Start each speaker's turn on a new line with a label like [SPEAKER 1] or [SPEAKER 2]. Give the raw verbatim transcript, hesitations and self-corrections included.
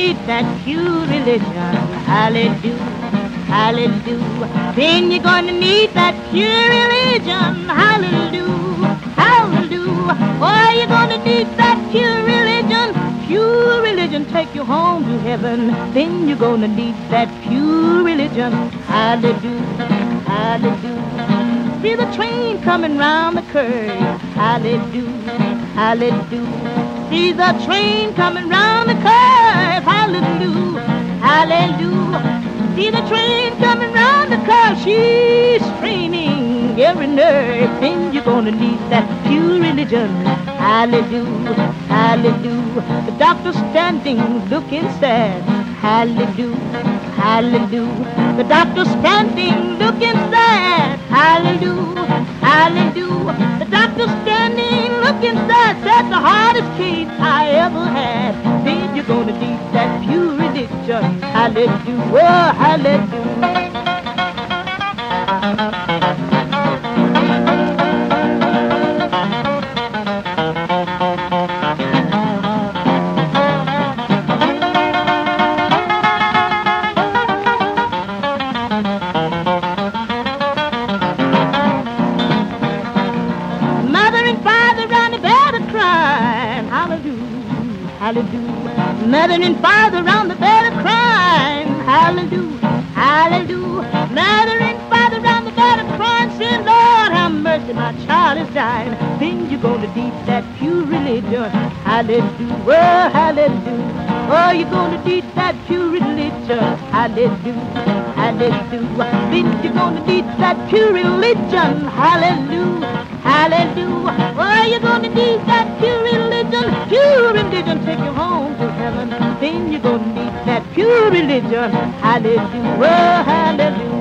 [SPEAKER 1] need that pure religion. Hallelujah, hallelujah. Then you're gonna need that pure religion. Hallelujah, hallelujah. Oh, you're gonna need that pure religion. Pure religion take you home to heaven. Then you're gonna need that pure religion. Hallelujah, hallelujah. See the train coming round the curve. Hallelujah, hallelujah. See the train coming round the curve. Hallelujah, hallelujah. See the train coming round the curve. She's straining every nerve. Then you're gonna need that pure religion. Hallelujah, hallelujah. The doctor standing looking sad. Hallelujah, hallelujah. The doctor standing looking sad. Hallelujah, hallelujah. The doctor standing looking sad. Said the hardest case I ever had. Then you're gonna need that pure religion. Hallelujah, hallelujah. Hallelujah. Mother and father round the bed of crying. Hallelujah. Hallelujah. Mother and father round the bed of crying, saying, Lord, have mercy, my child is dying. Then you're going to need that pure religion. Hallelujah. Hallelujah. Oh, you're going to need that pure religion. Hallelujah. Hallelujah. Then you're going to need that pure religion. Hallelujah. Hallelujah. Oh, you're going to need that pure religion. Pure religion take you home to heaven. Then you're going to need that pure religion. Hallelujah. Hallelujah.